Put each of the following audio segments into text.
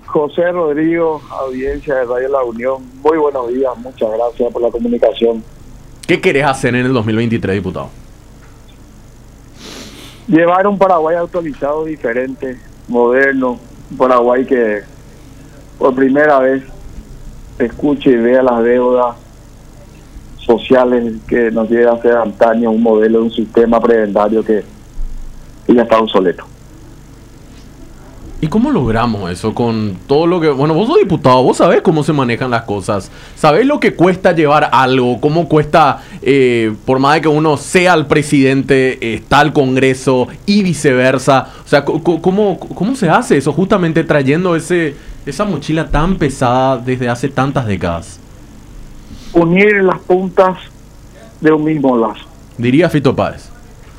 José Rodrigo, audiencia de Radio La Unión, muy buenos días, muchas gracias por la comunicación. ¿Qué querés hacer en el 2023, diputado? Llevar un Paraguay actualizado, diferente, moderno, un Paraguay que por primera vez escuche y vea las deudas sociales que nos lleva a hacer antaño un modelo de un sistema prebendario que ya está obsoleto. ¿Y cómo logramos eso con todo lo que... Bueno, vos sos diputado, vos sabés cómo se manejan las cosas. Sabés lo que cuesta llevar algo, cómo cuesta, por más de que uno sea el presidente, está al Congreso y viceversa. O sea, ¿cómo se hace eso? Justamente trayendo esa mochila tan pesada desde hace tantas décadas. Unir las puntas de un mismo lazo. Diría Fito Páez.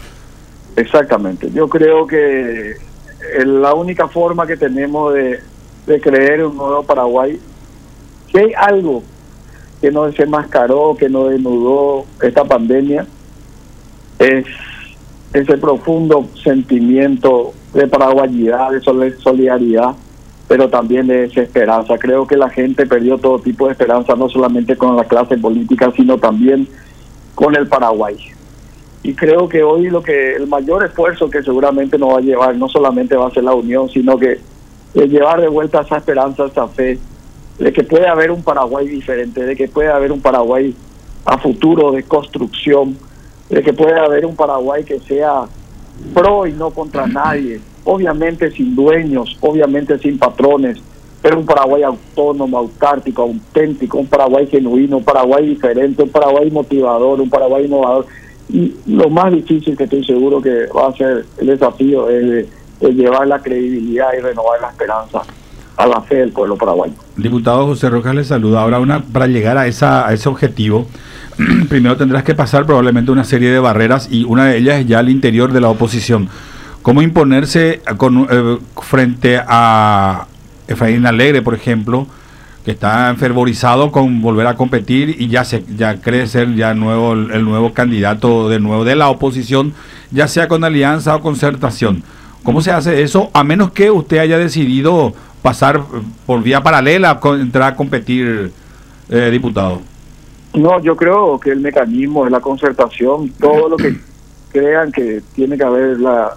Exactamente. Yo creo que la única forma que tenemos de creer un nuevo Paraguay, si hay algo que no desenmascaró, que no desnudó esta pandemia, es ese profundo sentimiento de paraguayidad, de solidaridad, pero también de desesperanza. Creo que la gente perdió todo tipo de esperanza, no solamente con la clase política, sino también con el Paraguay. Y creo que hoy el mayor esfuerzo que seguramente nos va a llevar, no solamente va a ser la unión, sino que llevar de vuelta esa esperanza, esa fe, de que puede haber un Paraguay diferente, de que puede haber un Paraguay a futuro de construcción, de que puede haber un Paraguay que sea pro y no contra nadie, obviamente sin dueños, obviamente sin patrones, pero un Paraguay autónomo, autártico, auténtico, un Paraguay genuino, un Paraguay diferente, un Paraguay motivador, un Paraguay innovador. Y lo más difícil, que estoy seguro que va a ser el desafío, es de llevar la credibilidad y renovar la esperanza a la fe del pueblo paraguayo. Diputado José Rojas le saluda. Ahora, para llegar a ese objetivo, primero tendrás que pasar probablemente una serie de barreras, y una de ellas es ya al interior de la oposición. ¿Cómo imponerse frente a Efraín Alegre, por ejemplo, que está enfervorizado con volver a competir y ya cree ser ya el nuevo candidato de la oposición, ya sea con alianza o concertación? ¿Cómo se hace eso, a menos que usted haya decidido pasar por vía paralela, entrar a competir, diputado? No, yo creo que el mecanismo es la concertación. Todo lo que crean que tiene que haber la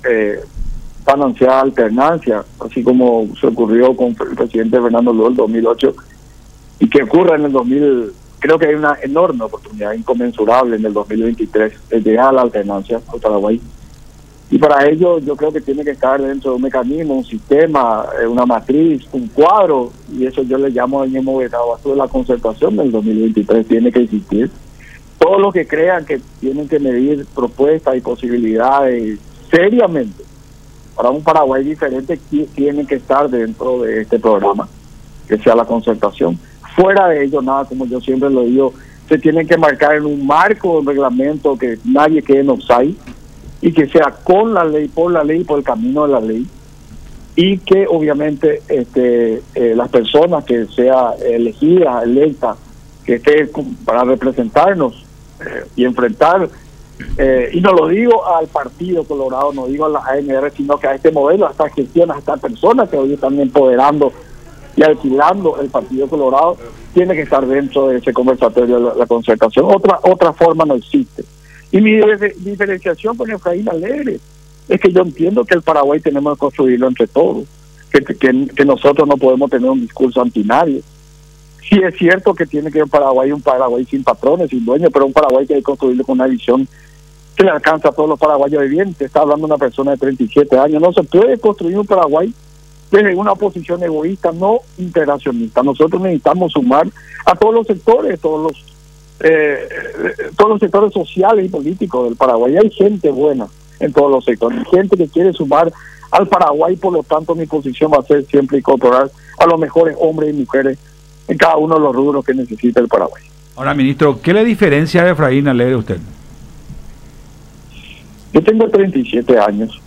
balanceada alternancia, así como se ocurrió con el presidente Fernando Lugo en el 2008, y que ocurra en el 2000, creo que hay una enorme oportunidad, inconmensurable en el 2023, de llegar a la alternancia al Paraguay. Y para ello yo creo que tiene que estar dentro de un mecanismo, un sistema, una matriz, un cuadro, y eso yo le llamo el mismo de la concertación del 2023, tiene que existir. Todos los que crean que tienen que medir propuestas y posibilidades seriamente para un Paraguay diferente, tienen que estar dentro de este programa, que sea la concertación. Fuera de ello, nada, como yo siempre lo digo, se tienen que marcar en un marco, un reglamento, que nadie quede en offside, y que sea con la ley, por el camino de la ley, y que obviamente las personas que sea elegidas, electas, que esté para representarnos y enfrentar, y no lo digo al Partido Colorado, no digo a la ANR, sino que a este modelo, a esta gestión, a estas personas que hoy están empoderando y alquilando el Partido Colorado, tiene que estar dentro de ese conversatorio de la concertación. Otra forma no existe. Y mi diferenciación con Efraín Alegre es que yo entiendo que el Paraguay tenemos que construirlo entre todos, que nosotros no podemos tener un discurso anti nadie. Sí es cierto que tiene que haber un Paraguay sin patrones, sin dueños, pero un Paraguay que hay que construirlo con una visión que le alcanza a todos los paraguayos de bien. Te está hablando una persona de 37 años. No se puede construir un Paraguay desde una oposición egoísta, no integracionista. Nosotros necesitamos sumar a todos los sectores, todos los sectores sociales y políticos del Paraguay. Hay gente buena en todos los sectores, gente que quiere sumar al Paraguay. Por lo tanto, mi posición va a ser siempre incorporar a los mejores hombres y mujeres en cada uno de los rubros que necesita el Paraguay. Ahora, ministro, ¿qué le diferencia a Efraín Alegre a usted? Yo tengo 37 años,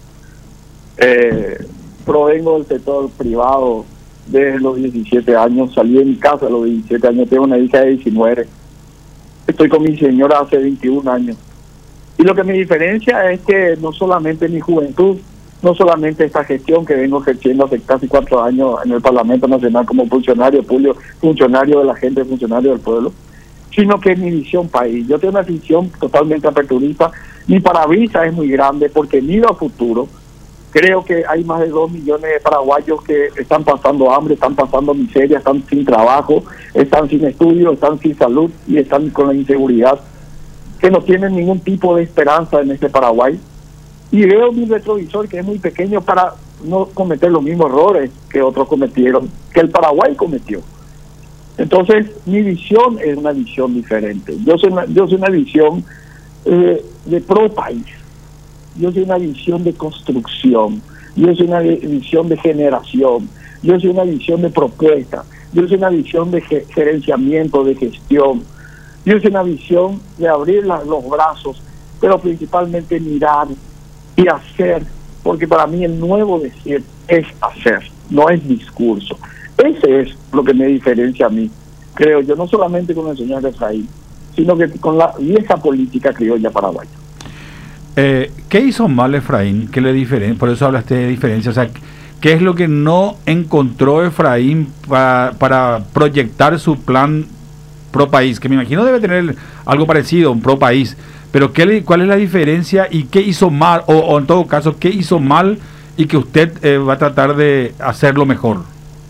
provengo del sector privado desde los 17 años, salí de mi casa a los 17 años, tengo una hija de 19, estoy con mi señora hace 21 años. Y lo que me diferencia es que no solamente mi juventud, no solamente esta gestión que vengo ejerciendo hace casi 4 años en el Parlamento Nacional como funcionario público, funcionario de la gente, funcionario del pueblo, sino que es mi visión país. Yo tengo una visión totalmente aperturista. Mi parabrisas es muy grande porque miro a futuro. Creo que hay más de 2 millones de paraguayos que están pasando hambre, están pasando miseria, están sin trabajo, están sin estudio, están sin salud y están con la inseguridad, que no tienen ningún tipo de esperanza en este Paraguay. Y veo mi retrovisor, que es muy pequeño, para no cometer los mismos errores que otros cometieron, que el Paraguay cometió. Entonces, mi visión es una visión diferente. Yo soy una visión de pro país. Yo soy una visión de construcción. Yo soy una visión de generación. Yo soy una visión de propuesta. Yo soy una visión de gerenciamiento, de gestión. Yo soy una visión de abrir los brazos, pero principalmente mirar y hacer, porque para mí el nuevo decir es hacer, no es discurso. Ese es lo que me diferencia a mí, creo yo, no solamente con el señor Efraín, sino que con la vieja política criolla paraguaya. ¿Qué hizo mal Efraín? ¿Qué le diferencia? Por eso hablaste de diferencia. O sea, ¿qué es lo que no encontró Efraín para proyectar su plan pro país? Que me imagino debe tener algo parecido, un pro país. Pero ¿cuál es la diferencia y qué hizo mal? O en todo caso, ¿qué hizo mal y que usted va a tratar de hacerlo mejor?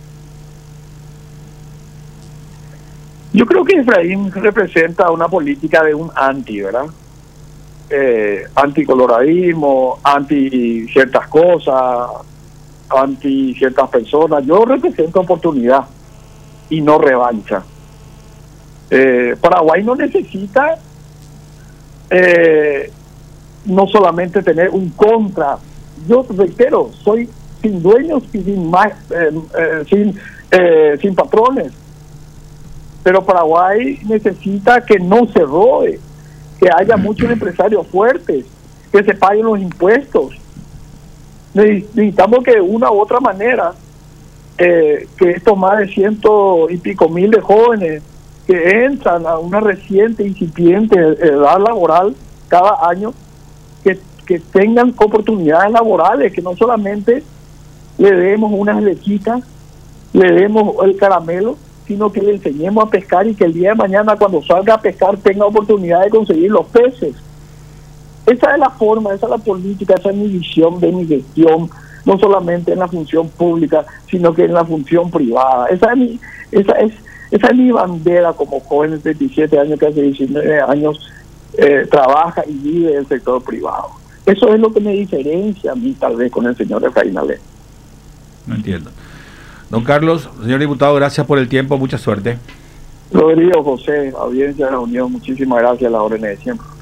Yo creo que Efraín representa una política de un anti, ¿verdad? Anticoloradismo, anti ciertas cosas, anti ciertas personas. Yo represento oportunidad y no revancha. Paraguay no necesita no solamente tener un contra. Yo reitero, soy sin dueños y sin patrones. Pero Paraguay necesita que no se robe, que haya muchos empresarios fuertes, que se paguen los impuestos. Necesitamos que de una u otra manera, que estos más de 100 y pico mil de jóvenes que entran a una reciente, incipiente edad laboral cada año, que tengan oportunidades laborales, que no solamente le demos unas lechitas, le demos el caramelo, sino que le enseñemos a pescar y que el día de mañana cuando salga a pescar tenga oportunidad de conseguir los peces. Esa es la forma, esa es la política, esa es mi visión de mi gestión, no solamente en la función pública, sino que en la función privada. Esa es mi bandera como joven de 37 años que hace 19 años trabaja y vive el sector privado. Eso es lo que me diferencia a mí tal vez con el señor Efraín Alé. No entiendo. Don Carlos, señor diputado, gracias por el tiempo, mucha suerte. Rodrigo, José, audiencia de la Unión, muchísimas gracias a la orden de siempre.